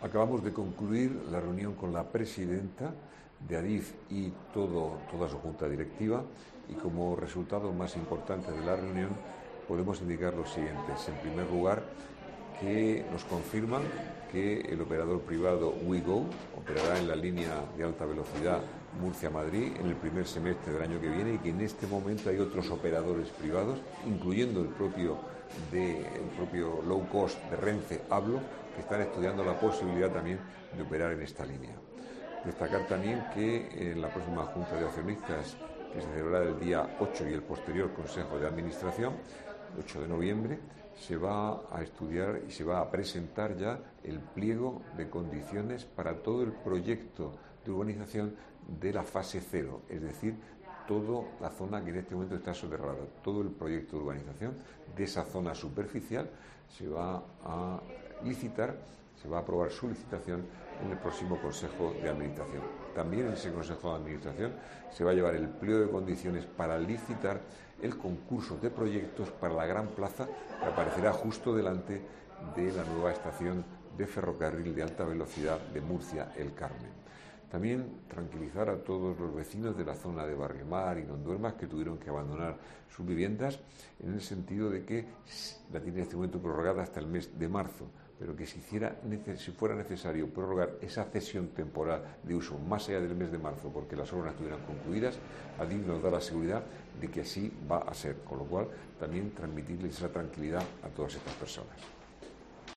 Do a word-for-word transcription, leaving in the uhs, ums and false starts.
Acabamos de concluir la reunión con la presidenta de Adif y todo, toda su junta directiva, y como resultado más importante de la reunión podemos indicar los siguientes. En primer lugar, que nos confirman que el operador privado WeGo operará en la línea de alta velocidad Murcia-Madrid en el primer semestre del año que viene, y que en este momento hay otros operadores privados, incluyendo el propio, de, el propio low cost de Renfe, Hablo, que están estudiando la posibilidad también de operar en esta línea. Destacar también que en la próxima Junta de Accionistas, que se celebrará el día ocho y el posterior Consejo de Administración, ocho de noviembre, se va a estudiar y se va a presentar ya el pliego de condiciones para todo el proyecto de urbanización de la fase cero, es decir, toda la zona que en este momento está soterrada, todo el proyecto de urbanización de esa zona superficial se va a licitar, se va a aprobar su licitación en el próximo Consejo de Administración. También en ese Consejo de Administración se va a llevar el pliego de condiciones para licitar el concurso de proyectos para la gran plaza que aparecerá justo delante de la nueva estación de ferrocarril de alta velocidad de Murcia, El Carmen. También tranquilizar a todos los vecinos de la zona de Barrio Mar y Don Duermas, que tuvieron que abandonar sus viviendas, en el sentido de que la tienen en este momento prorrogada hasta el mes de marzo, pero que si, hiciera, si fuera necesario prorrogar esa cesión temporal de uso más allá del mes de marzo, porque las obras estuvieran concluidas, Adif nos da la seguridad de que así va a ser, con lo cual también transmitirles esa tranquilidad a todas estas personas.